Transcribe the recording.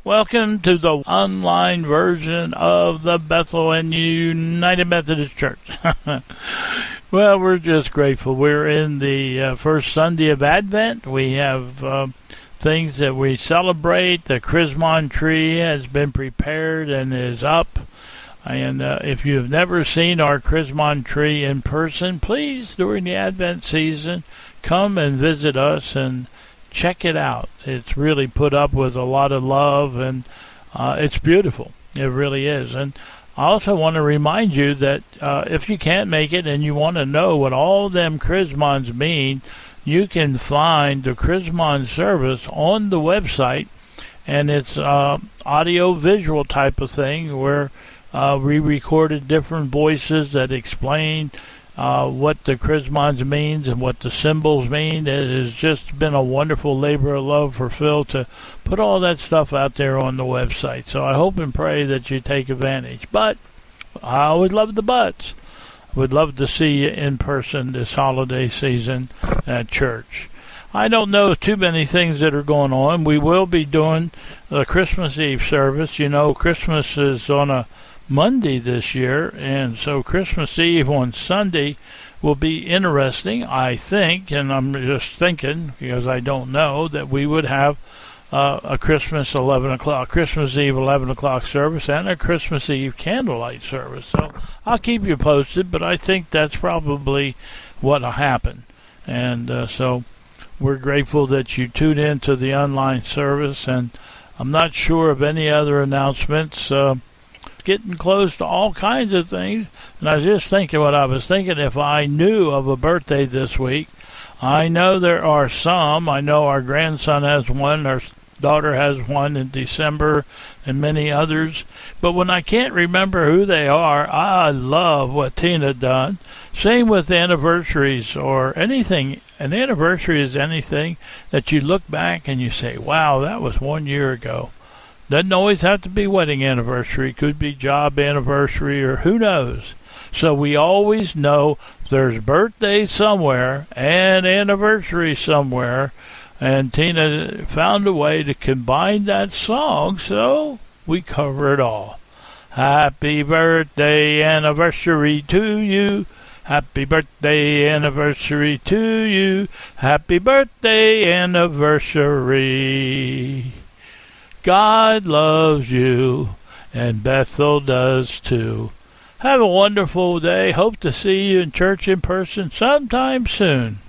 Welcome to the online version of the Bethel and United Methodist Church. Well, we're just grateful. We're in the first Sunday of Advent. We have things that we celebrate. The Chrismon tree has been prepared and is up. And if you've never seen our Chrismon tree in person, please, during the Advent season, come and visit us and check it out. It's really put up with a lot of love, and it's beautiful. It really is. And I also want to remind you that if you can't make it and you want to know what all them Chrismons mean, you can find the Chrismon service on the website, and it's audio-visual type of thing where we recorded different voices that explain what the Chrismons means and what the symbols mean. It has just been a wonderful labor of love for Phil to put all that stuff out there on the website. So I hope and pray that you take advantage. But I always love the buts. I would love to see you in person this holiday season at church. I don't know too many things that are going on. We will be doing the Christmas Eve service. You know, Christmas is on a Monday this year, and so Christmas Eve on Sunday will be interesting, I think, and I'm just thinking, because I don't know, that we would have a Christmas Eve 11 o'clock service and a Christmas Eve candlelight service. So I'll keep you posted, but I think that's probably what'll happen. And so we're grateful that you tuned in to the online service, and I'm not sure of any other announcements. Getting close to all kinds of things, and I was just thinking what I was thinking. If I knew of a birthday this week, I know there are some. I know our grandson has one, our daughter has one in December, and many others. But when I can't remember who they are, I love what Tina done. Same with anniversaries or anything. An anniversary is anything that you look back and you say, wow, that was 1 year ago. Doesn't always have to be wedding anniversary. Could be job anniversary or who knows. So we always know there's birthday somewhere and anniversary somewhere. And Tina found a way to combine that song, so we cover it all. Happy birthday anniversary to you. Happy birthday anniversary to you. Happy birthday anniversary. God loves you, and Bethel does too. Have a wonderful day. Hope to see you in church in person sometime soon.